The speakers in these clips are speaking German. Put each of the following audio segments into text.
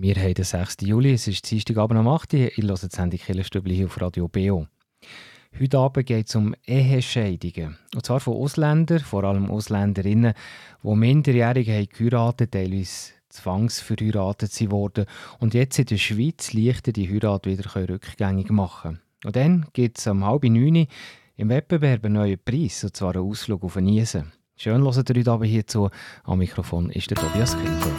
Wir haben den 6. Juli, es ist Dienstagabend um 8 Uhr. Ich höre die Sendung «Kirchenstübli» hier auf Radio BO. Heute Abend geht es um Ehescheidungen. Und zwar von Ausländern, vor allem Ausländerinnen, die minderjährig haben geheiratet, teilweise zwangsverheiratet wurden und jetzt in der Schweiz leichter die Heirat wieder rückgängig machen können. Und dann gibt es um 8:30 im Wettbewerb einen neuen Preis, und zwar einen Ausflug auf Niesen. Schön hört ihr heute Abend hierzu. Am Mikrofon ist der Tobias Kilcher.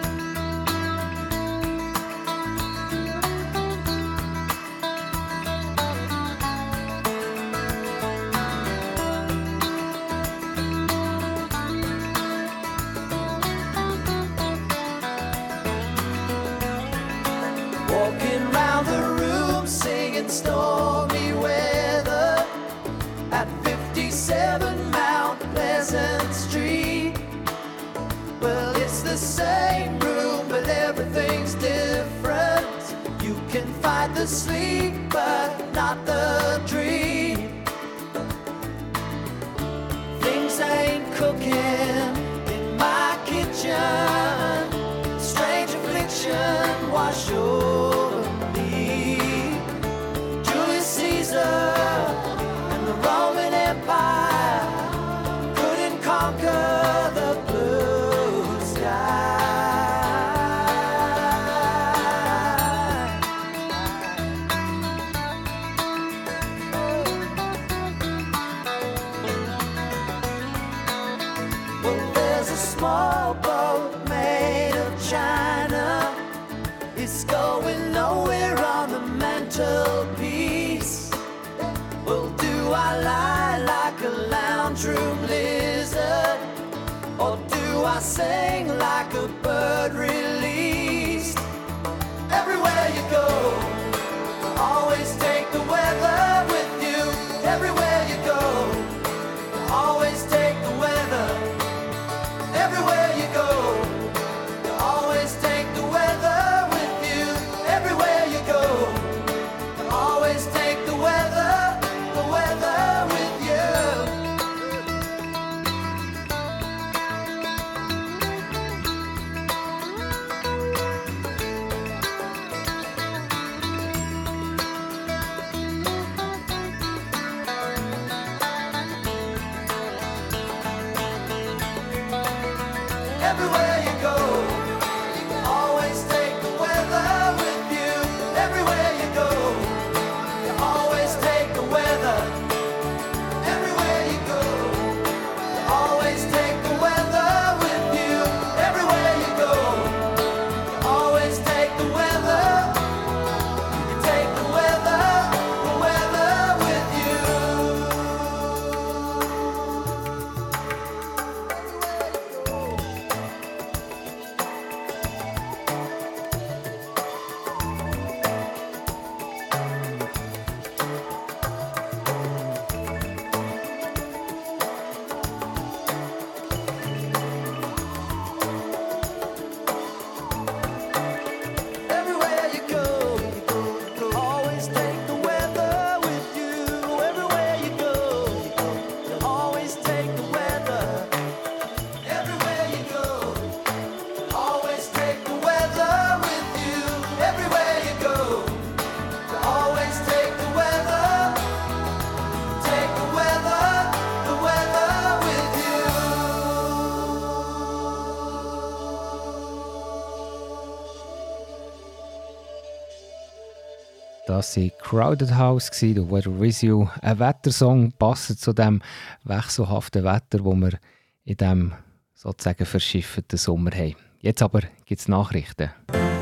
Das war Crowded House, «The Weather With You». Ein Wettersong passend zu dem wechselhaften Wetter, das wir in diesem sozusagen verschifften Sommer haben. Jetzt aber gibt es Nachrichten.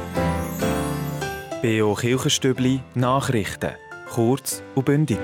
BO Kirchenstübli Nachrichten. Kurz und bündig.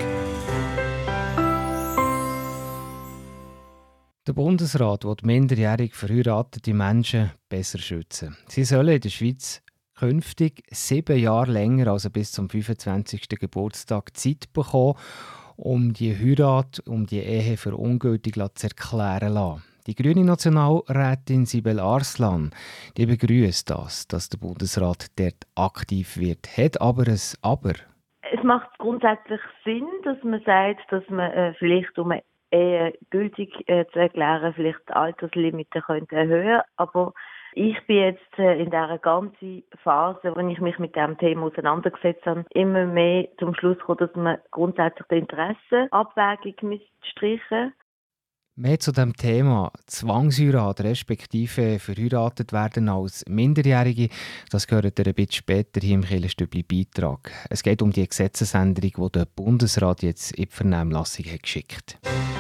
Der Bundesrat will minderjährig verheiratete Menschen besser schützen. Sie sollen in der Schweiz künftig 7 Jahre länger, also bis zum 25. Geburtstag, Zeit bekommen, um die Heirat, um die Ehe für ungültig zu erklären lassen. Die grüne Nationalrätin Sibel Arslan, die begrüßt das, dass der Bundesrat dort aktiv wird. Hat aber ein Aber. Es macht grundsätzlich Sinn, dass man sagt, dass man vielleicht um eine Ehe gültig zu erklären, vielleicht die Alterslimite könnte erhöhen, aber Ich bin jetzt in dieser ganzen Phase, wo ich mich mit diesem Thema auseinandergesetzt habe, immer mehr zum Schluss gekommen, dass man grundsätzlich die Interessenabwägung streichen müsste. Mehr zu dem Thema Zwangsheirat respektive verheiratet werden als Minderjährige, das gehört ihr ein bisschen später hier im Kirchenstübli-Beitrag. Es geht um die Gesetzesänderung, die der Bundesrat jetzt in die Vernehmlassung hat geschickt.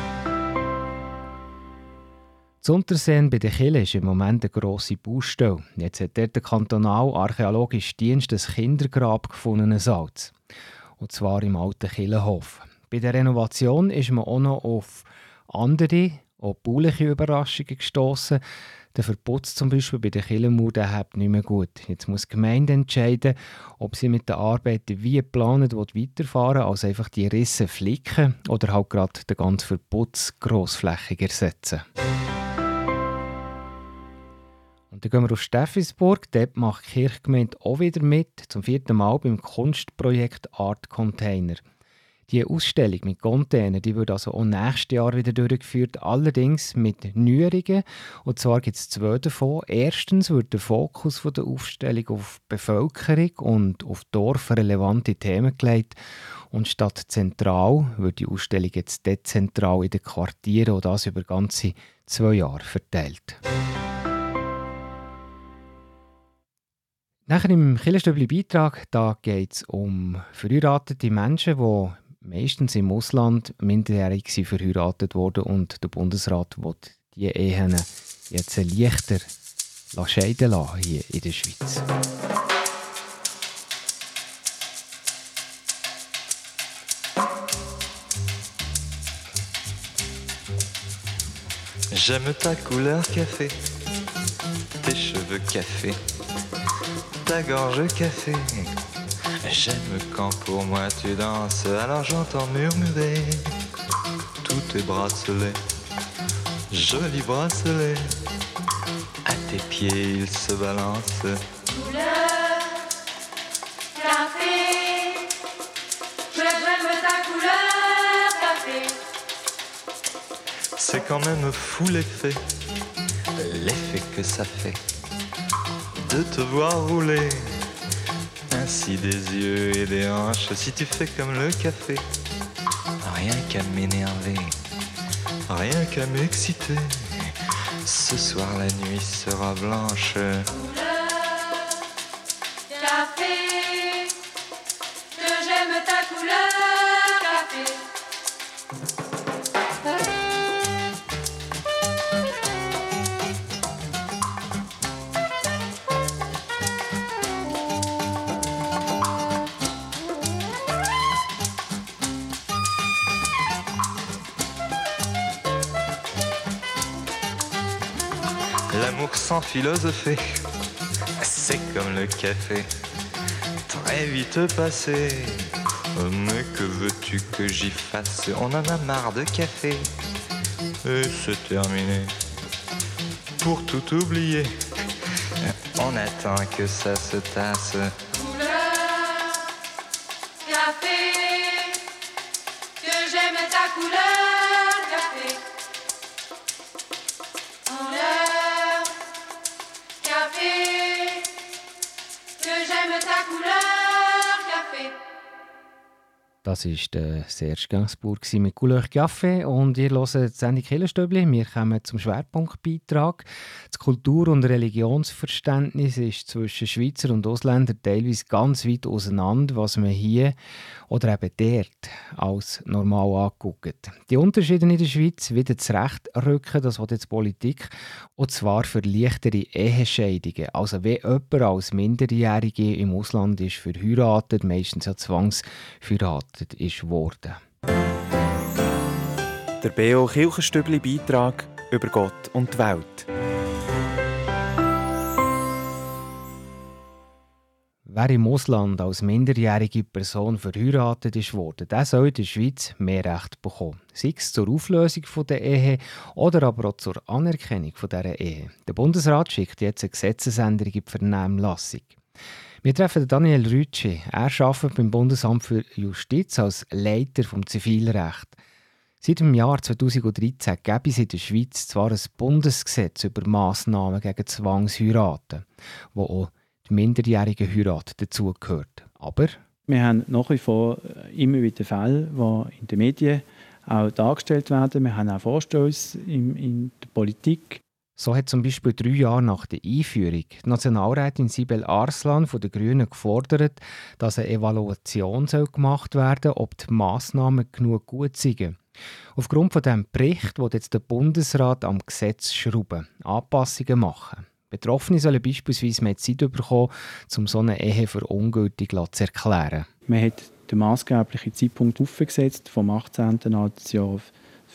Zu Unterseen bei den Kirchen ist im Moment eine grosse Baustelle. Jetzt hat dort der Kantonal-Archäologische Dienst ein Kindergrab gefunden in Salz. Und zwar im alten Kirchenhof. Bei der Renovation ist man auch noch auf andere, auch bauliche Überraschungen gestossen. Der Verputz zum Beispiel bei der Kirchenmauer, der hat nicht mehr gut. Jetzt muss die Gemeinde entscheiden, ob sie mit den Arbeiten wie geplant weiterfahren will, also einfach die Risse flicken oder halt gerade den ganzen Verputz grossflächig ersetzen. Und dann gehen wir auf Steffisburg. Dort macht die Kirchgemeinde auch wieder mit, zum 4. Mal beim Kunstprojekt Art Container. Die Ausstellung mit Containern, die wird also auch nächstes Jahr wieder durchgeführt, allerdings mit Neuerungen. Und zwar gibt es 2 davon. Erstens wird der Fokus der Ausstellung auf Bevölkerung und auf dorfrelevante Themen gelegt. Und statt zentral wird die Ausstellung jetzt dezentral in den Quartieren und das über ganze 2 Jahre verteilt. Nachher im Kirchenstübli-Beitrag geht es um verheiratete Menschen, die meistens im Ausland minderjährig verheiratet wurden und der Bundesrat will die Ehen jetzt leichter scheiden lassen hier in der Schweiz. J'aime ta couleur café, tes cheveux café, ta gorge café. J'aime quand pour moi tu danses, alors j'entends murmurer tous tes bracelets, jolis bracelets. À tes pieds ils se balancent. Couleur café, j'aime ta couleur café. C'est quand même fou l'effet que ça fait de te voir rouler. Ainsi des yeux et des hanches, si tu fais comme le café, rien qu'à m'énerver, rien qu'à m'exciter. Ce soir la nuit sera blanche. Couleur café, que j'aime ta couleur café. L'amour sans philosopher, c'est comme le café, très vite passé. Mais que veux-tu que j'y fasse? On en a marre de café. Et c'est terminé. Pour tout oublier, on attend que ça se tasse. Couleur café, que j'aime ta couleur café. Couleur café, que j'aime ta couleur café. Das war der Serge Gainsbourg mit «Couleur Café» und ihr hört die Sendung «Kirchenstübli». Wir kommen zum Schwerpunktbeitrag. Das Kultur- und Religionsverständnis ist zwischen Schweizer und Ausländern teilweise ganz weit auseinander, was man hier oder eben dort als normal anguckt. Die Unterschiede in der Schweiz wieder zurechtrücken, das will jetzt Politik, und zwar für leichtere Ehescheidungen. Also wenn jemand als Minderjährige im Ausland ist verheiratet, meistens ja zwangsverheiratet ist worden. Der B.O. Kirchenstübli-Beitrag über Gott und die Welt. Wer im Ausland als minderjährige Person verheiratet ist worden, der soll in der Schweiz mehr Recht bekommen. Sei es zur Auflösung der Ehe oder aber auch zur Anerkennung dieser Ehe. Der Bundesrat schickt jetzt eine Gesetzesänderung in die Vernehmlassung. Wir treffen Daniel Rütschi. Er arbeitet beim Bundesamt für Justiz als Leiter vom Zivilrecht. Seit dem Jahr 2013 gäbe es in der Schweiz zwar ein Bundesgesetz über Massnahmen gegen Zwangsheiraten, wo auch die minderjährige Heirat dazugehört. Aber wir haben nach wie vor immer wieder Fälle, die in den Medien auch dargestellt werden. Wir haben auch Vorstöße in der Politik. so hat zum Beispiel 3 Jahre nach der Einführung die Nationalrätin Sibel Arslan von den Grünen gefordert, dass eine Evaluation gemacht werden soll, ob die Massnahmen genug gut sind. Aufgrund von diesem Bericht will jetzt der Bundesrat am Gesetz schrauben, Anpassungen machen. Betroffene sollen beispielsweise mehr Zeit bekommen, um so eine Ehe für ungültig zu erklären. Man hat den maßgeblichen Zeitpunkt aufgesetzt, vom 18. Altersjahr auf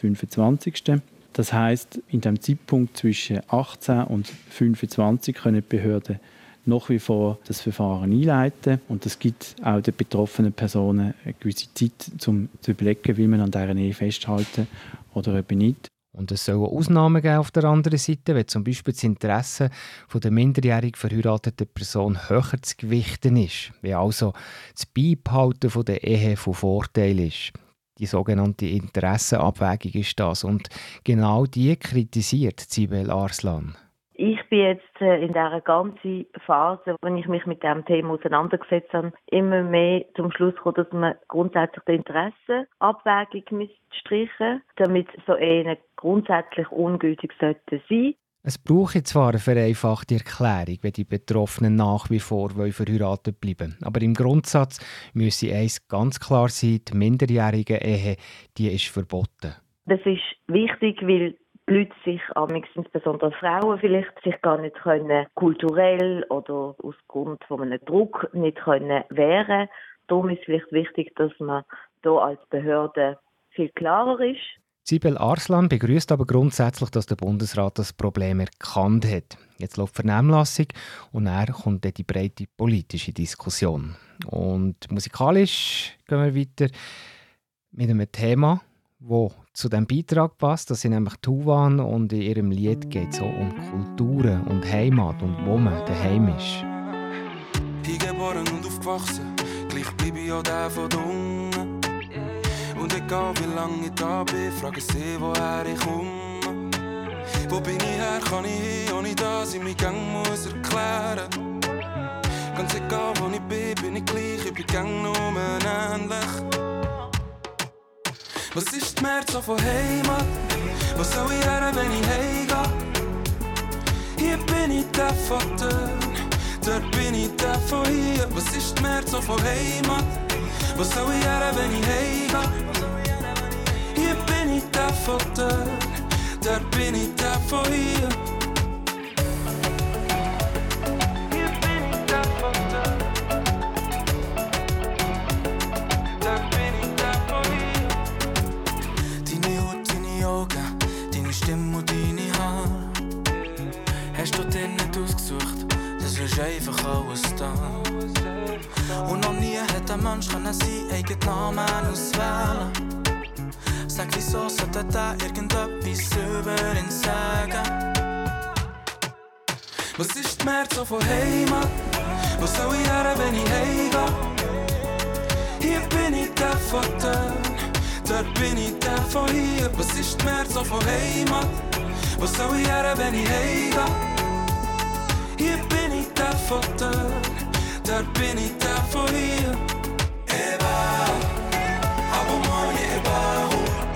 25. Das heisst, in dem Zeitpunkt zwischen 18 und 25 können die Behörden nach wie vor das Verfahren einleiten. Und das gibt auch den betroffenen Personen eine gewisse Zeit, um zu überlegen, wie man an dieser Ehe festhalten oder eben nicht. Und es soll auch Ausnahmen geben auf der anderen Seite, wenn zum Beispiel das Interesse der minderjährig verheirateten Person höher zu gewichten ist, wie also das Beibehalten von der Ehe von Vorteil ist. Die sogenannte Interessenabwägung ist das. Und genau die kritisiert Sibel Arslan. Ich bin jetzt in dieser ganzen Phase, wo ich mich mit diesem Thema auseinandergesetzt habe, immer mehr zum Schluss gekommen, dass man grundsätzlich die Interessenabwägung streichen, damit so Ehen grundsätzlich ungültig sein sollten. Es brauche zwar eine vereinfachte Erklärung, wenn die Betroffenen nach wie vor verheiratet bleiben. Aber im Grundsatz müsse eins ganz klar sein, die minderjährige Ehe, die ist verboten. Das ist wichtig, weil die Leute sich, insbesondere Frauen, vielleicht sich gar nicht können, kulturell oder aus Grund von einem Druck nicht können wehren. Darum ist es vielleicht wichtig, dass man hier als Behörde viel klarer ist. Sibel Arslan begrüßt aber grundsätzlich, dass der Bundesrat das Problem erkannt hat. Jetzt läuft die Vernehmlassung und dann kommt dann die breite politische Diskussion. Und musikalisch gehen wir weiter mit einem Thema, das zu diesem Beitrag passt. Das sind nämlich Tuvan und in ihrem Lied geht es auch um Kulturen und Heimat und wo man daheim ist. Hier geboren und aufgewachsen, gleich bleibe ich auch der von den Ungen. Und egal wie lange ich da bin, frage sie, woher ich komme. Wo bin ich her, kann ich hin, ohne dass ich mich gang muss erklären. Ganz egal wo ich bin ich gleich, ich bin gang nur ähnlich. Was ist die März so von Heimat? Wo soll ich her, wenn ich heimgehe? Hier bin ich der von dort bin ich der von hier. Was ist die März so von Heimat? Wo soll ich her, wenn ich heimgehe? Hier bin ich der von dort bin ich der von hier. Hier bin ich der von dort bin ich der von hier. Deine Haut, deine Augen, deine Stimme und deine Haare. Hast du dir nicht ausgesucht, das ist einfach alles da. Und noch nie hat ein Mensch seinen eigenen Namen auswählen. Sag, wieso sollte da irgendetwas über ihn sagen? Was ist die März so von Heimat? Wo soll ich her, wenn ich heimgehe? Hier bin ich der von dort bin ich der von hier. Was ist die März so von Heimat? Wo soll ich her, wenn ich heimgehe? Hier bin ich der von dort bin ich der von hier. Eba, abo moje eba.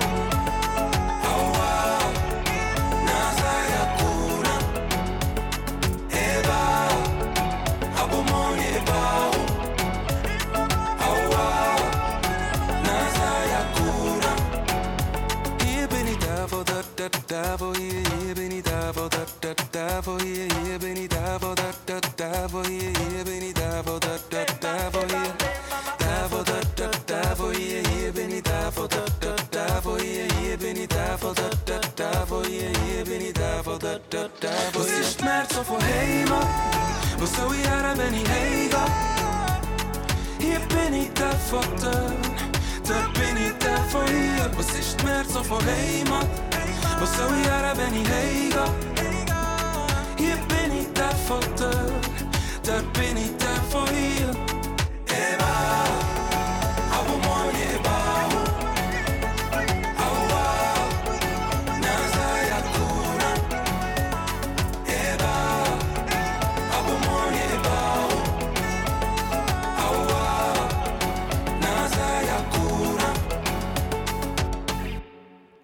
Hier bin ich da, wo da, wo hier bin ich da, wo da, wo hier bin ich da, wo da, wo hier. Da, wo da, wo hier bin ich da, wo da, wo hier bin ich da, wo da, wo hier bin ich da, wo da. Was ist die März so von Heimat? Wo soll ich her, wenn ich heimgehe? Hier bin ich der von dort bin ich der von hier. Was ist die März so von Heimat? Wo soll ich her, wenn ich heimgehe? Hier bin ich der von dort bin ich der von hier. Eba, abo moje eba. Aua,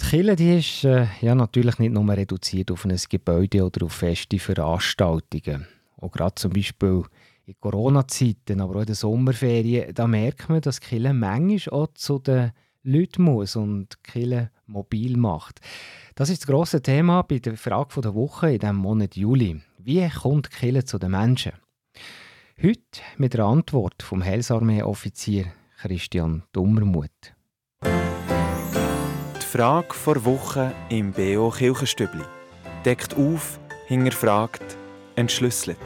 Kirche, die ist ja natürlich nicht nur reduziert auf ein Gebäude oder auf feste Veranstaltungen. Auch gerade zum Beispiel in Corona-Zeiten, aber auch in den Sommerferien, da merkt man, dass die Kirche manchmal auch zu den Leuten muss und die Kirche mobil macht. Das ist das grosse Thema bei der Frage der Woche in diesem Monat Juli. Wie kommt die Kirche zu den Menschen? Heute mit der Antwort vom Heilsarmee-Offizier Christian Dummermuth. Die Frage vor Woche im BO Kirchenstübli. Deckt auf, hinterfragt, entschlüsselt.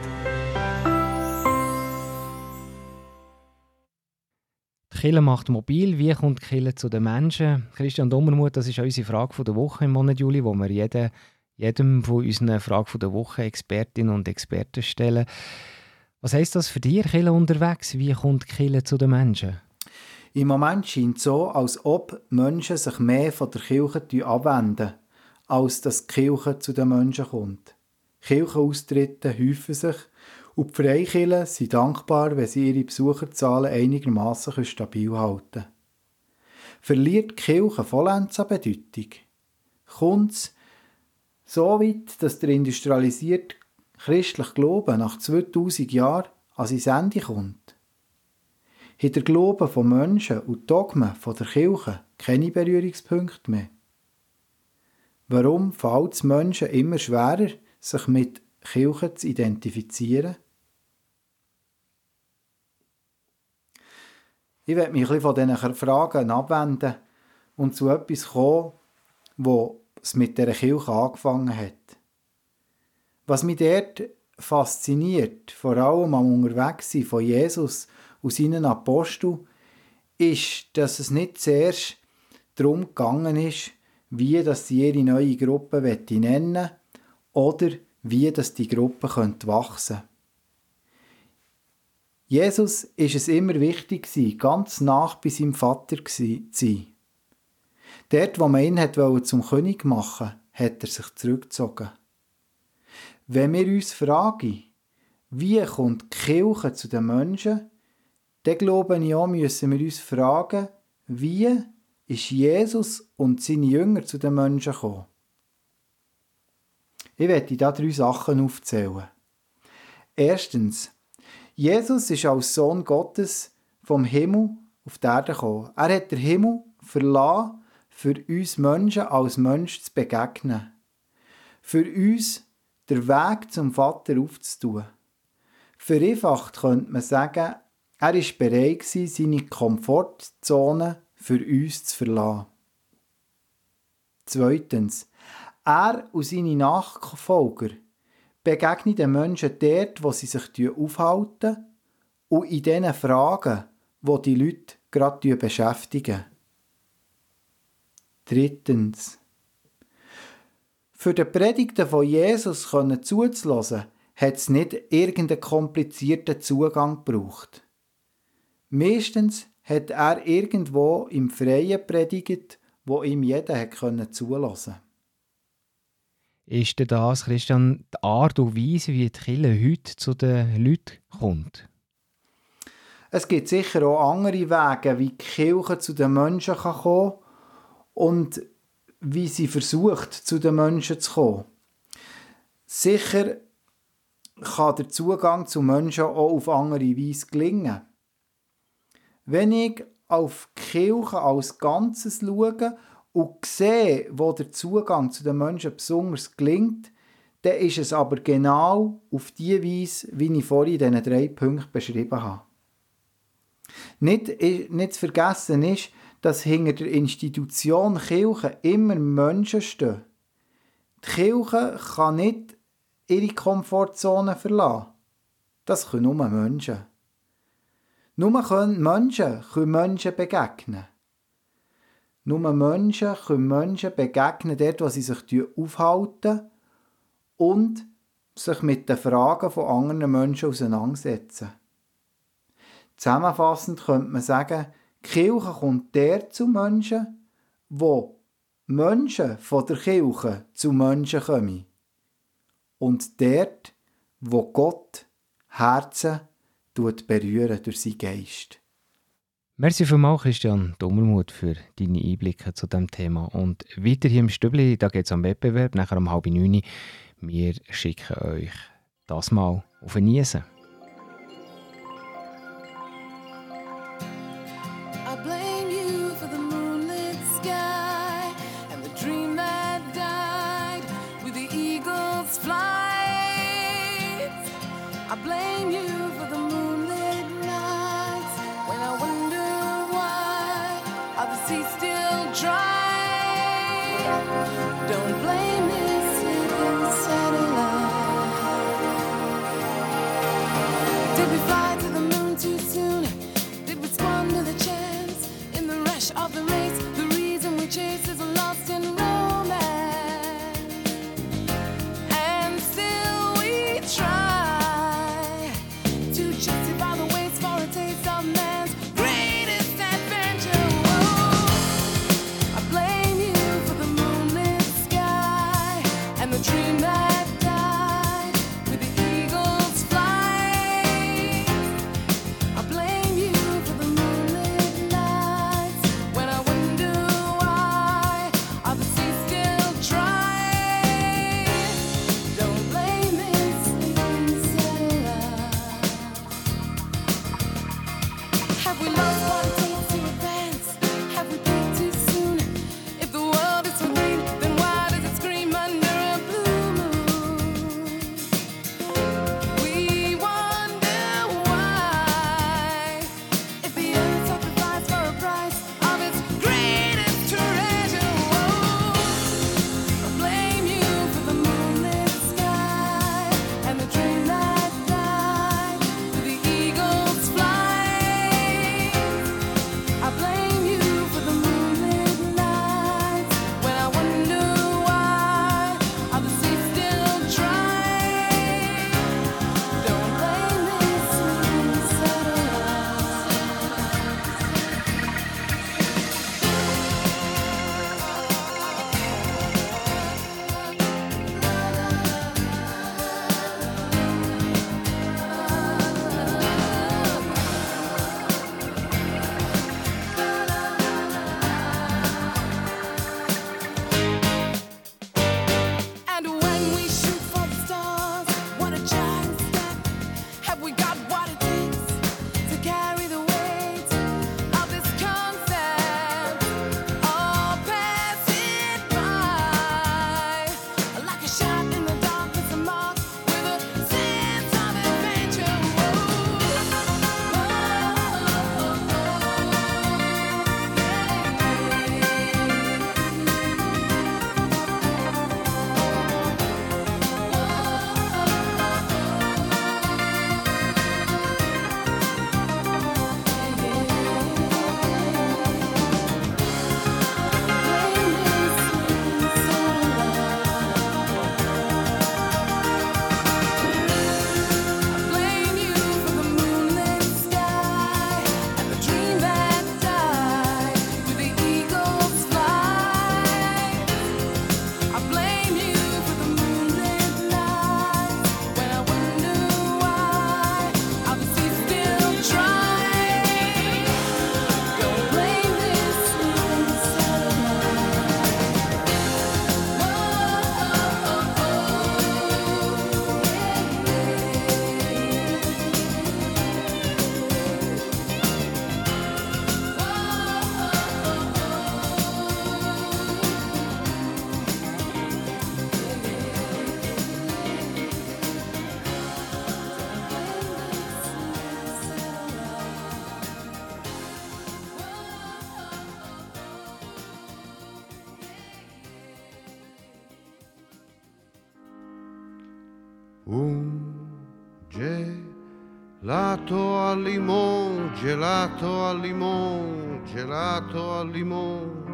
Die Kirche macht mobil. Wie kommt die Kirche zu den Menschen? Christian Dummermuth, das ist unsere Frage der Woche im Monat Juli, wo wir jedem von unseren Frage der Woche Expertinnen und Experten stellen. Was heisst das für dich, Kirche unterwegs? Wie kommt die Kirche zu den Menschen? Im Moment scheint es so, als ob Menschen sich mehr von der Kirche abwenden, als dass die Kirche zu den Menschen kommt. Kirchenaustritte häufen sich und die Freikirchen sind dankbar, wenn sie ihre Besucherzahlen einigermaßen stabil halten können. Verliert die Kirche vollends an Bedeutung? Kommt es so weit, dass der industrialisierte christliche Glaube nach 2000 Jahren an sein Ende kommt? Hat der Glaube von Menschen und Dogmen von der Kirche keine Berührungspunkte mehr? Warum fällt es Menschen immer schwerer, sich mit Kirche zu identifizieren? Ich werde mich ein bisschen von diesen Fragen abwenden und zu etwas kommen, wo es mit dieser Kirche angefangen hat. Was mich dort fasziniert, vor allem am Unterwegssein von Jesus und seinen Aposteln, ist, dass es nicht zuerst darum gegangen ist, wie dass sie ihre neue Gruppe nennen wollen oder wie dass die Gruppe wachsen könnte. Jesus ist es immer wichtig, ganz nah bei seinem Vater zu sein. Dort, wo man ihn zum König machen wollte, hat er sich zurückgezogen. Wenn wir uns fragen, wie kommt die Kirche zu den Menschen, dann glaube ich auch, müssen wir uns fragen, wie ist Jesus und seine Jünger zu den Menschen gekommen? Ich werde hier 3 Sachen aufzählen. Erstens, Jesus ist als Sohn Gottes vom Himmel auf die Erde gekommen. Er hat den Himmel verlassen, für uns Menschen als Mensch zu begegnen. Für uns den Weg zum Vater aufzutun. Vereinfacht könnte man sagen, er war bereit, seine Komfortzone für uns zu verlassen. Zweitens, er und seine Nachfolger begegnen den Menschen dort, wo sie sich aufhalten und in diesen Fragen, die die Leute gerade beschäftigen. Drittens, für die Predigten von Jesus zuzulassen, hat es nicht irgendeinen komplizierten Zugang gebraucht. Meistens hat er irgendwo im Freien predigt, wo ihm jeder zulassen konnte. Ist denn das, Christian, die Art und Weise, wie die Kirche heute zu den Leuten kommt? Es gibt sicher auch andere Wege, wie die Kirche zu den Menschen kommen kann und wie sie versucht, zu den Menschen zu kommen. Sicher kann der Zugang zu Menschen auch auf andere Weise gelingen. Wenn ich auf die Kirche als Ganzes schaue und sehe, wo der Zugang zu den Menschen besonders gelingt, dann ist es aber genau auf die Weise, wie ich vorhin in diesen 3 Punkten beschrieben habe. Nicht zu vergessen ist, dass hinter der Institution Kirche immer Menschen stehen. Die Kirche kann nicht ihre Komfortzone verlassen. Das können nur Menschen. Nur Menschen können Menschen begegnen. Nur Menschen können Menschen begegnen, dort, wo sie sich aufhalten und sich mit den Fragen von anderen Menschen auseinandersetzen. Zusammenfassend könnte man sagen, die Kirche kommt der zu Menschen, wo Menschen von der Kirche zu Menschen kommen. Und dort, wo Gott Herzen berühren durch seinen Geist. Merci vielmals, Christian Dummermuth, für deine Einblicke zu diesem Thema. Und weiter hier im Stübli, da geht es am Wettbewerb, nachher um 8:30. Wir schicken euch das mal auf ein Niesen. I blame you for the moonlit sky and the dream that died with the eagle's flight. I blame you for the moonlit nights when I wonder why are the seas still dry. Don't blame this sleeping satellite. Did we fly to the moon too soon? Did we squander the chance in the rush of the race? The reason we chase is lost in romance, and still we try to justify the waste for a taste of man's greatest adventure. Whoa. I blame you for the moonlit sky and the dream that died with the eagle's flight. I blame you for the moonlit nights when I wonder why are the seas still dry. Don't blame this sleeping satellite. Have we lost what it takes to advance? Have we peaked too soon? If the world is so green, then why does it scream under a blue moon? We wonder why, if the earth sacrificed for a price of its greatest treasure. Whoa. I blame you for the moonlit sky and the dream that died with the eagle's flight. I blame you for the moonlit nights when I wonder why are the seas still dry. Don't blame this sleeping satellite. And when we shoot for the stars, what a giant step. Have we got what it takes to carry the weight of this concept? All pass it by like a shot in the darkness, a mark with a sense of adventure. Blame you for the moonlit sky and the dream that died with the eagle's flight. I blame you for the moonlit nights when I wonder why are the seas still dry. Don't blame this sleeping Gelato al limone, gelato al limone, gelato al limone.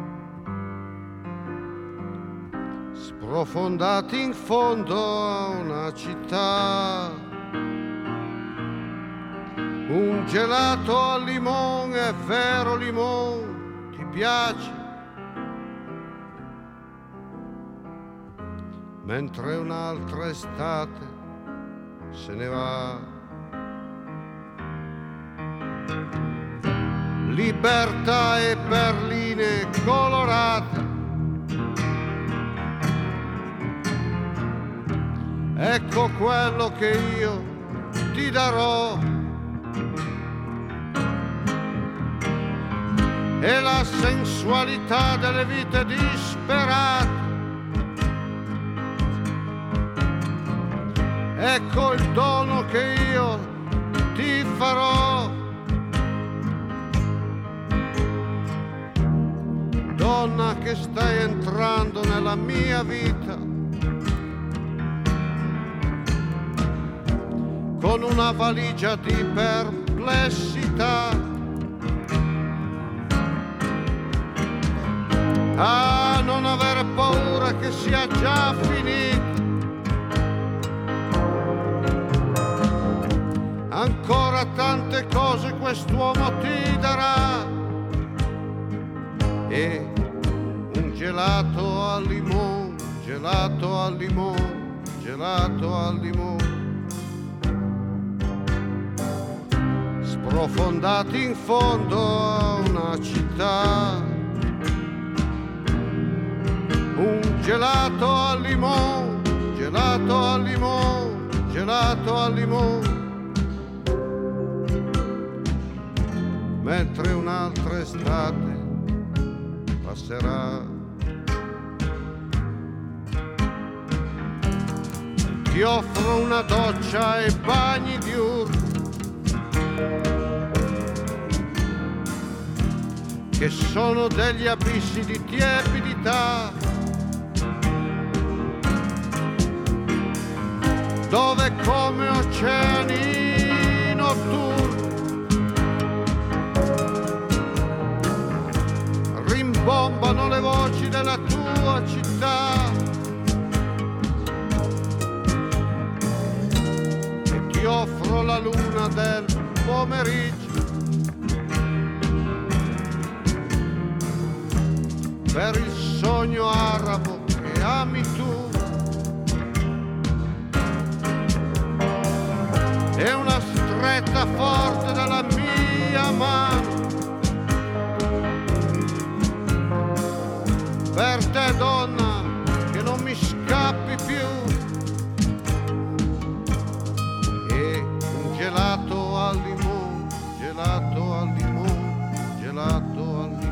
Sprofondati in fondo a una città. Un gelato al limone, è vero limone, ti piace? Mentre un'altra estate se ne va. libertà e perline colorate. Ecco quello che io ti darò. E la sensualità delle vite disperate. Ecco il dono che io ti farò. Donna che stai entrando nella mia vita con una valigia di perplessità. Ah, non avere paura che sia già finita. Ancora tante cose quest'uomo ti darà. E un gelato al limone, gelato al limone, gelato al limone. Sprofondati in fondo a una città. Un gelato al limone, gelato al limone, gelato al limone. Mentre un'altra estate passerà. Ti offro una doccia e bagni diurni che sono degli abissi di tiepidità, dove come oceani notturni rimbombano le voci della tua città. E ti offro la luna del pomeriggio per il sogno arabo che ami tu. E una stretta forte della mia mano per te, donna, che non mi scappi più. E un gelato al limone, gelato al limone, gelato al limone.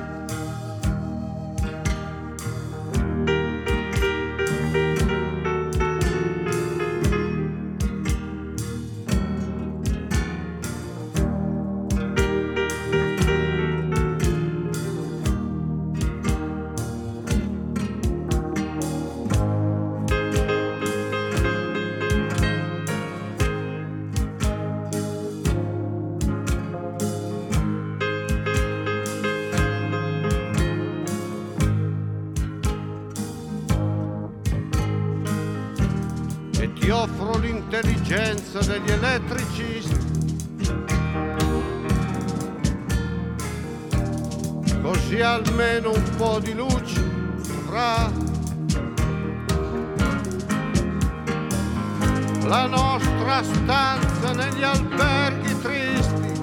Ti offro l'intelligenza degli elettricisti, così almeno un po' di luce avrà la nostra stanza negli alberghi tristi,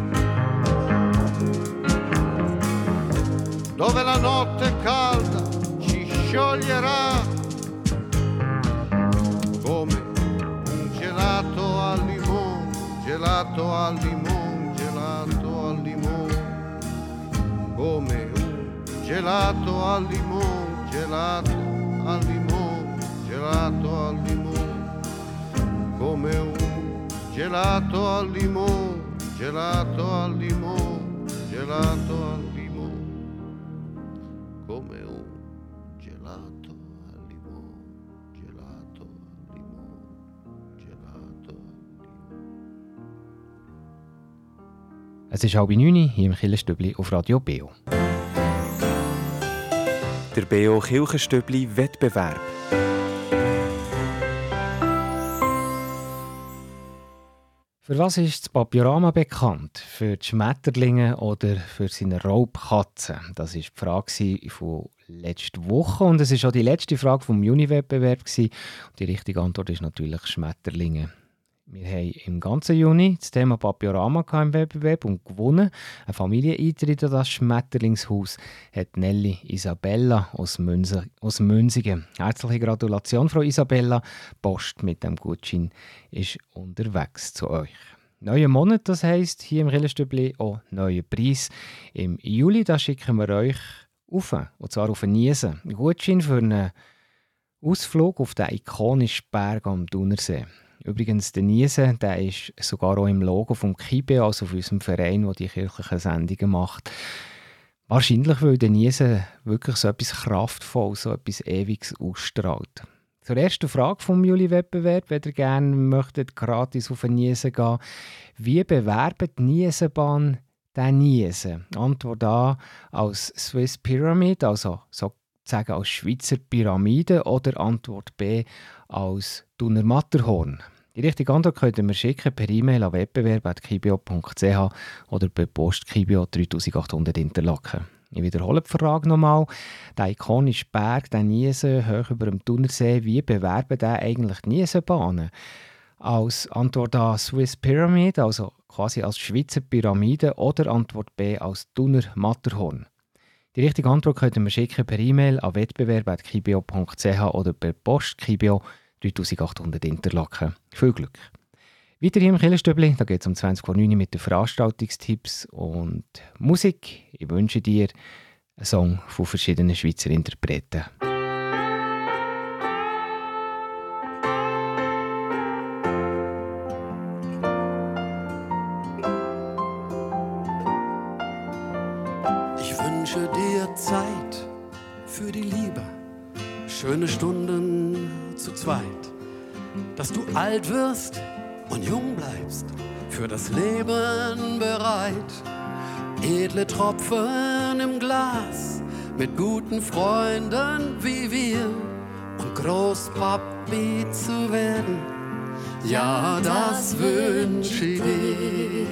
dove la notte calda ci scioglierà. Come un gelato al limone, gelato al limone, gelato al limone. Come un gelato al limone, gelato al limone, gelato al limone. Come un gelato al limone, gelato al limone, gelato al limone. Come un gelato al limone, gelato al limone, gelato al limone. Es ist 8:30 hier im Kirchenstübli auf Radio BO. Der BO Kirchenstübli Wettbewerb. Für was ist das Papiorama bekannt? Für die Schmetterlinge oder für seine Raubkatzen? Das war die Frage von letzter Woche und es war auch die letzte Frage vom Juni-Wettbewerb. Die richtige Antwort ist natürlich Schmetterlinge. Wir haben im ganzen Juni das Thema Papiorama im Wettbewerb und gewonnen. Ein Familieneintritt an das Schmetterlingshaus hat Nelly Isabella aus Münzigen. Herzliche Gratulation, Frau Isabella. Die Post mit dem Gutschein ist unterwegs zu euch. Neuer Monat, das heisst hier im Killerstübli auch neuer Preis. Im Juli da schicken wir euch auf, und zwar auf Niesen. Ein Gutschein für einen Ausflug auf den ikonischen Berg am Thunersee. Übrigens, der Niesen, der ist sogar auch im Logo vom KIBE, also von unserem Verein, der die kirchlichen Sendungen macht. Wahrscheinlich, weil der Niesen wirklich so etwas Kraftvolles, so etwas Ewiges ausstrahlt. Zur ersten Frage vom Juli-Wettbewerb, wenn ihr gerne möchtet, gratis auf den Niesen gehen. Wie bewerben die Niesenbahn den Niesen? Antwort A als Swiss Pyramid, also sozusagen als Schweizer Pyramide, oder Antwort B als Thuner Matterhorn. Die richtige Antwort könnt ihr mir schicken per E-Mail an wettbewerb@kibio.ch oder per Post Kibio 3800 Interlaken. Ich wiederhole die Frage nochmal. Der ikonische Berg, der Niesen, hoch über dem Thunersee, wie bewerben den eigentlich die Niesenbahnen? Als Antwort A Swiss Pyramid, also quasi als Schweizer Pyramide, oder Antwort B als Thuner Matterhorn. Die richtige Antwort könnt ihr mir schicken per E-Mail an wettbewerb@kibio.ch oder per Post Kibio 3800 Interlaken. Viel Glück! Weiter hier im Killerstübli, da geht es um 20:09 Uhr mit den Veranstaltungstipps und Musik. Ich wünsche dir einen Song von verschiedenen Schweizer Interpreten. Ich wünsche dir Zeit für die Liebe, schöne Stunden zu zweit, dass du alt wirst und jung bleibst, für das Leben bereit. Edle Tropfen im Glas, mit guten Freunden wie wir, und Großpapi zu werden, ja, das wünsche ich dir.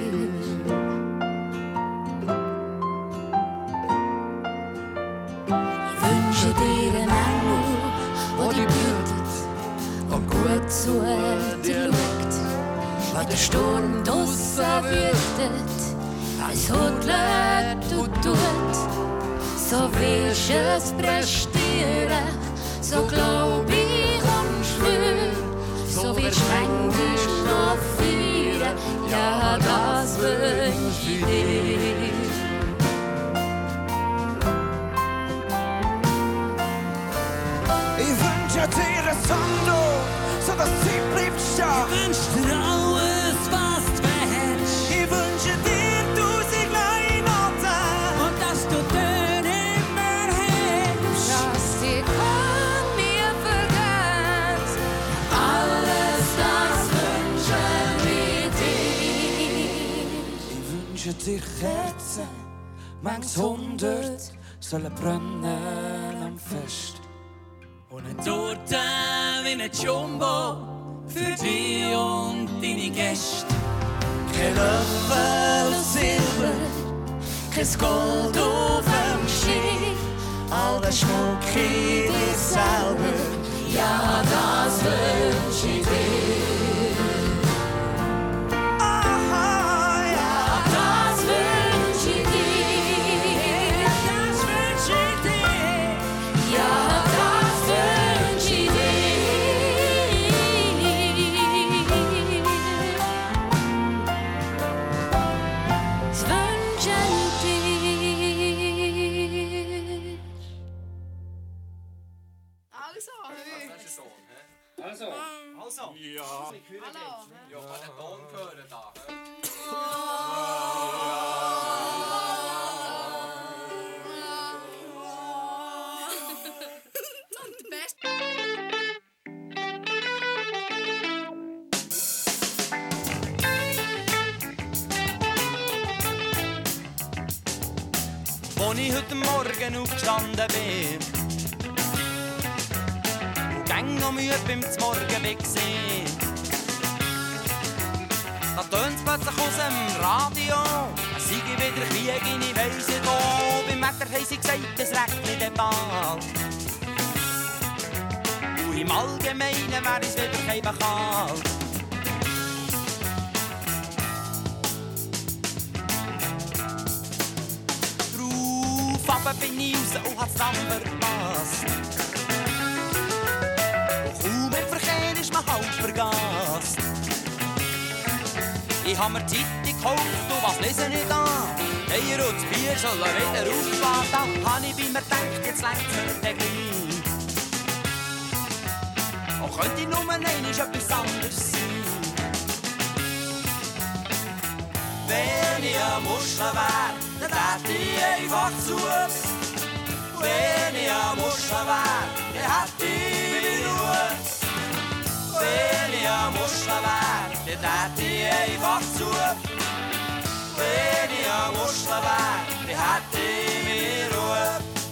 Ich wünsche dir einen Engel, der dich behütet und gut zu dir schaut. Wenn der Sturm draussen wütet, es huddelt und tut, so willst du es prestieren, so glaub ich und schwör, so wirst du manchmal noch feiern, ja, das wünsch ich dir. Ich wünsche dir ein Sando, so dass sie bleibt stark. Ich wünsche dir alles, was du willst. Ich wünsche dir 1000 Kleinarten und dass du den immer hebst. Dass dir kann mir vergeht, alles das wünschen wir dir. Ich wünsche dir Kerzen, manches 100 sollen brennen am Fest. Und eine Torte wie eine Jumbo für dich und deine Gäste. Kein Löffel Silber, kein Gold auf dem Ski. All der Schmuck in dir selber, ja, das wünsch ich dir. Aha, ja, das wünsch ich dir. Das wünsch ich dir. Ja, Also. Ja. Hallo. Ja, kann den Ton hören da. Als ich heute Morgen aufgestanden bin und gang noch müde beim Morgenweg gesehen, da tönt's plötzlich aus dem Radio, es sei wieder Krieg in ich weiss nicht wo. Beim Wetter haben sie gesagt, es regnet bald. Und im Allgemeinen wär es wieder kein kalt. oben bin ich raus und hab's Tram verpasst. Und kaum im Verkehr ist man halb vergast. Ich hab mir Zeitung gekauft und was lese ich da? Eier und das Bier sollen wieder aufgehen. Da hab ich bei mir gedacht, jetzt längt's mir der gleich. Auch könnte ich nur einmal etwas anderes sein. Wenn ich eine Muschel wär, dann hätte ich einfach zu. Wenn ich eine Muschel wär, dann hätte ich Ruhe. Wenn ich eine Muschel wär, dann hätte ich einfach zu. Wenn ich eine Muschel wär, dann hätte ich Ruhe.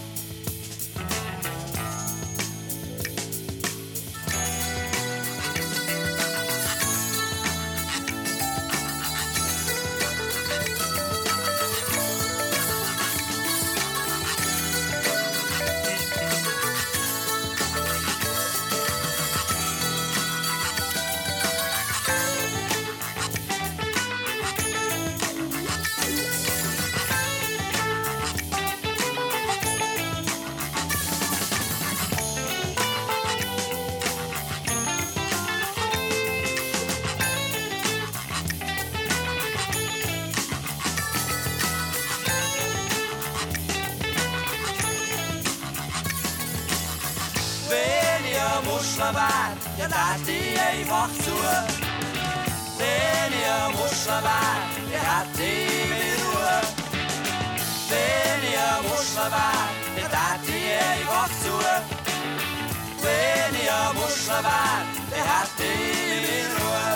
Muschel wär, dann hätte ich einfach zu. Wenn ich eine Muschel wär, dann hätte ich Ruhe. Wenn ich eine Muschel wär, dann hätte ich einfach zu. Wenn ich eine Muschel wär, dann hätte ich Ruhe.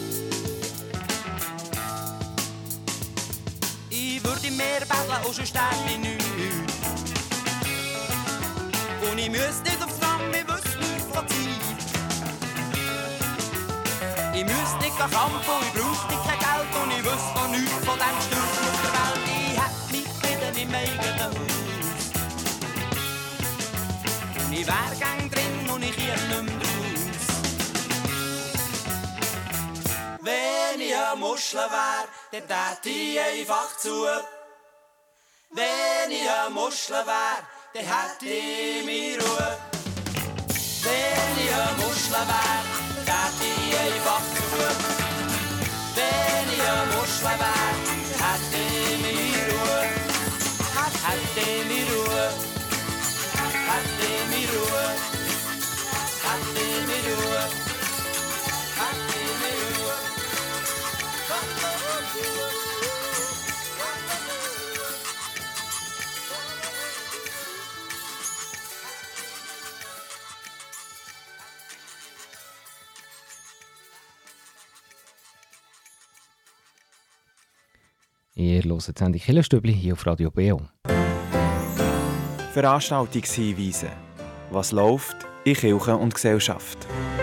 Ich würde mehr betteln, und sonst hätte ich nichts. Und ich müsste nicht aufs Tram, ich wüsste nicht von Zeit. Ich müsste nicht kämpfen, ich brauchte kein Geld und ich wüsste noch nichts von dem Stürzen auf der Welt. Ich hätte mich wieder im eigenen Haus. Und ich wär gern drin und ich hier nicht mehr raus. Wenn ich eine Muschel wär, dann täte ich einfach zu. Wenn ich eine Muschel wär, dann hätte ich mir Ruhe. Wenn ich eine Muschel wär, dann hätte ich einfach zu. Wenn ich eine Muschel wär, dann hätte ich mir Ruhe. Hätte ich mir Ruhe. Hätte ich mir Ruhe. Hätte ich mir Ruhe. Hätte ich mir Ruhe. Ihr hört die Sendung Kirchenstübli hier auf Radio BO. Veranstaltungshinweise. Was läuft in Kirche und Gesellschaft?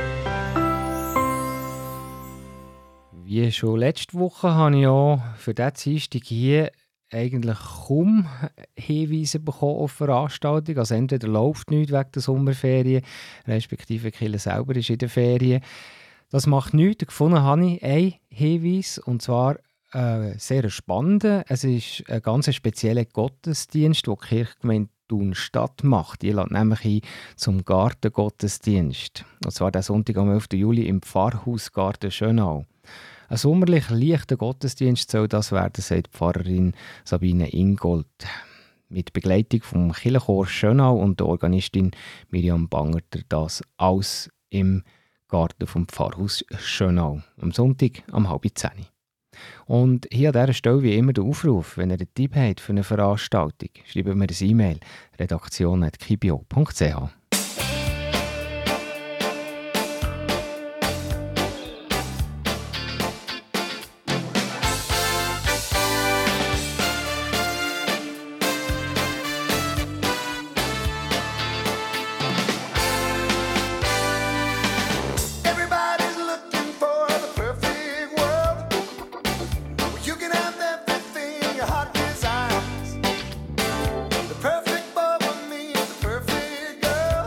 Wie schon letzte Woche habe ich auch für diesen Dienstag hier eigentlich kaum Hinweise bekommen auf Veranstaltungen. Also entweder läuft nichts wegen der Sommerferien, respektive die Kirche selber ist in der Ferien. Das macht nichts. Gefunden habe ich einen Hinweis, und zwar sehr spannend. Es ist ein ganz spezieller Gottesdienst, den die Kirchgemeinde Thun Stadt macht. Die lädt nämlich ein zum Gartengottesdienst. Und zwar den Sonntag am 11. Juli im Pfarrhausgarten Schönau. Ein sommerlich leichter Gottesdienst soll das werden, sagt Pfarrerin Sabine Ingold. Mit Begleitung vom Kirchenchor Schönau und der Organistin Miriam Bangerter, das alles im Garten vom Pfarrhaus Schönau. Am Sonntag um 9:30. Und hier an dieser Stelle wie immer der Aufruf, wenn ihr einen Tipp habt für eine Veranstaltung, schreibt mir ein E-Mail, redaktion@kibio.ch. Perfect boy with me, the perfect girl.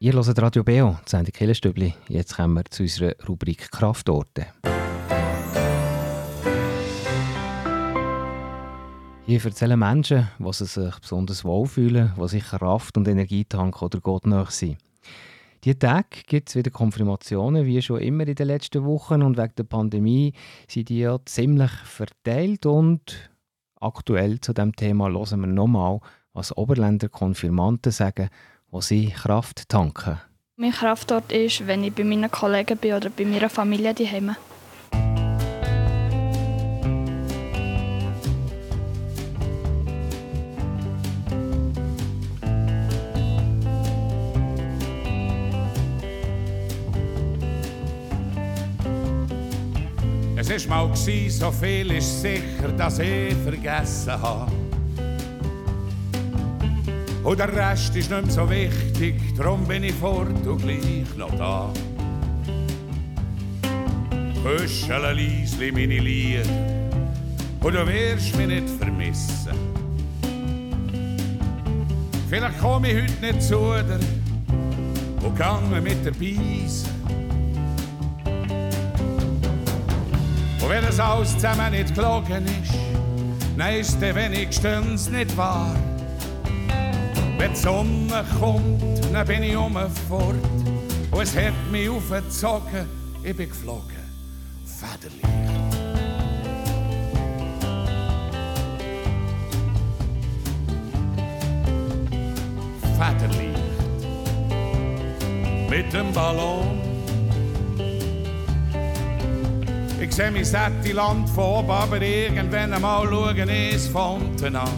Ihr hört Radio BO, die Sendung Kirchenstübli. Jetzt kommen wir zu unserer Rubrik Kraftorte. Hier erzählen Menschen, was sie sich besonders wohlfühlen, die sich Kraft und Energie tanken oder Gott nahe sind. Diese Tage gibt es wieder Konfirmationen, wie schon immer in den letzten Wochen. Und wegen der Pandemie sind die ja ziemlich verteilt. Und aktuell zu diesem Thema hören wir nochmal, was Oberländer Konfirmanten sagen, wo sie Kraft tanken. Mein Kraftort ist, wenn ich bei meinen Kollegen bin oder bei meiner Familie daheim. Es war mal, so viel ist sicher, dass ich vergessen habe. Und der Rest ist nicht mehr so wichtig, darum bin ich fort und gleich noch da. Küschele leisli meine Lieder und du wirst mich nicht vermissen. Vielleicht komme ich heute nicht zu dir und gange mit der Beise. Und wenn es alles zusammen nicht gelogen ist, dann ist es wenigstens nicht wahr. Wenn die Sonne kommt, dann bin ich fort. Und es hat mich aufgezogen, ich bin geflogen. Federlicht. Federlicht. Mit dem Ballon. Ich seh mein sätte Land von oben, aber irgendwann einmal schauen es von unten an.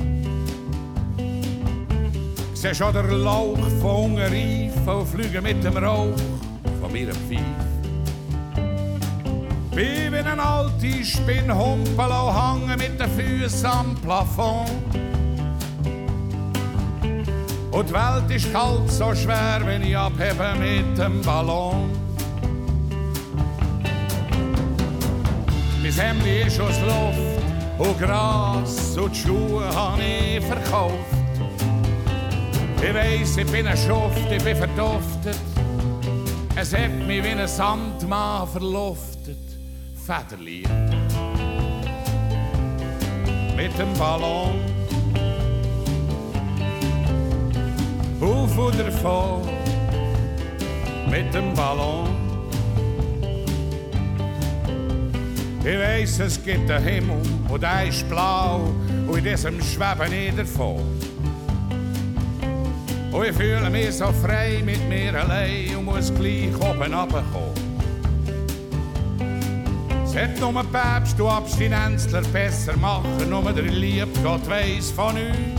Ich seh schon den Lauch von unten reifen und fliegen mit dem Rauch von meiner Pfeife. Bin wie eine alte Spinnhumpel und hänge mit den Füßen am Plafond. Und die Welt ist kalt so schwer, wenn ich abhebe mit dem Ballon. Mein Hemdli ist aus Luft und Gras und die Schuhe habe ich verkauft. Ich weiss, ich bin ein Schuft, ich bin verduftet. Es hat mich wie ein Sandmann verluftet. Federlicht. Mit dem Ballon. Auf und davon. Mit dem Ballon. Ich weiss, es gibt einen Himmel und der ist blau und in diesem schwebe ich davon. Und ich fühle mich so frei mit mir allein und muss gleich oben runterkommen. Es hat nur ein Päpst und Abstinenzler besser machen, nur der liebe Gott weiss von uns.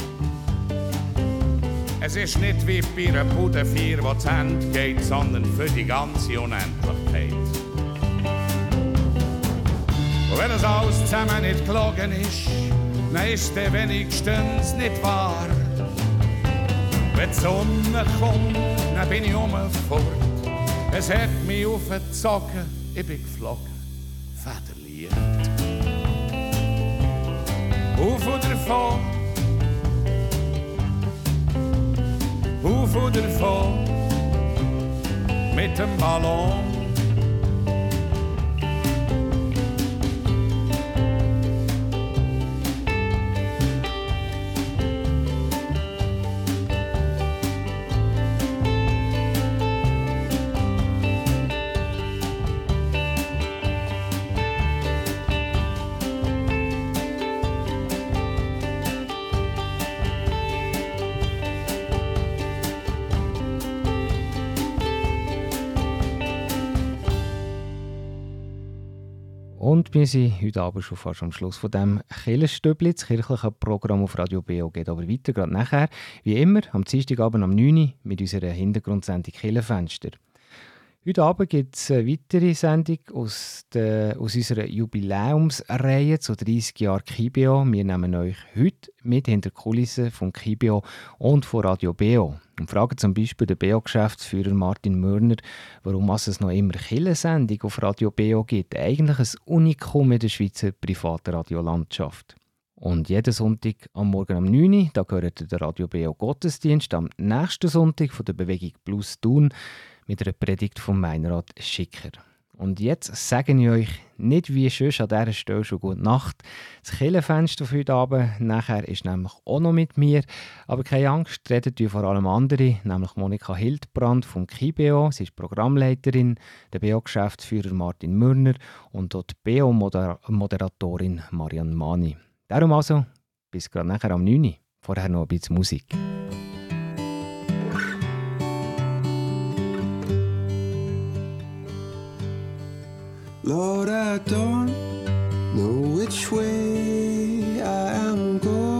Es ist nicht wie bei einer Budenfeier, wo zu Ende geht, sondern für die ganze Unendlichkeit. Und wenn das alles zusammen nicht gelogen ist, dann ist es wenigstens nicht wahr. Wenn die Sonne kommt, dann bin ich fort. Es hat mich aufgezogen, ich bin geflogen. Federlicht. Auf und davon. Auf und davon. Mit dem Ballon. Und wir sind heute Abend schon fast am Schluss von diesem Kirchenstübli. Das kirchliche Programm auf Radio BO geht aber weiter, gerade nachher. Wie immer, am Dienstagabend um 9 Uhr mit unserer Hintergrundsendung Kirchenfenster. Heute Abend gibt es eine weitere Sendung aus unserer Jubiläumsreihe zu 30 Jahren KIBEO. Wir nehmen euch heute mit hinter die Kulissen von KIBEO und von Radio BO. Und fragen zum Beispiel den BO-Geschäftsführer Martin Mörner, warum es noch immer Kirchensendung auf Radio BO gibt. Eigentlich ein Unikum in der Schweizer privaten Radiolandschaft. Und jeden Sonntag am Morgen um 9 Uhr, da gehört der Radio BO Gottesdienst am nächsten Sonntag von der Bewegung Plus Thun mit einer Predigt von Meinrad Schicker. Und jetzt sage ich euch nicht wie sonst an dieser Stelle schon gute Nacht. Das Kirchenfenster für heute Abend nachher ist nämlich auch noch mit mir. Aber keine Angst, redet vor allem andere, nämlich Monika Hildbrand vom KIBO. Sie ist Programmleiterin, der BO-Geschäftsführer Martin Mürner und dort die BO-Moderatorin Marianne Mani. Darum also, bis gerade nachher am 9 Uhr. Vorher noch ein bisschen Musik. Lord, I don't know which way I am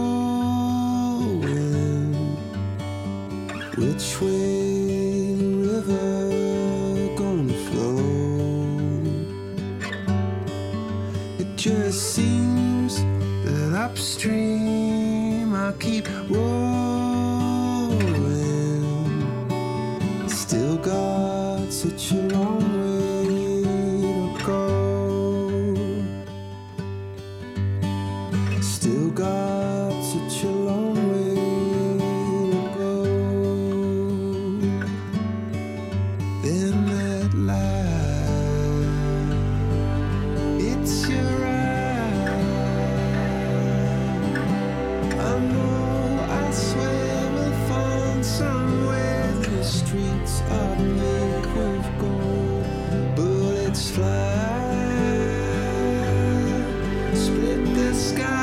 going, which way the river gonna flow. It just seems that upstream I keep rolling, still got such a long way. Still got such a long way to go. In that light, it's your eye. I know, I swear we'll find somewhere the streets are made of gold. Bullets fly, split the sky.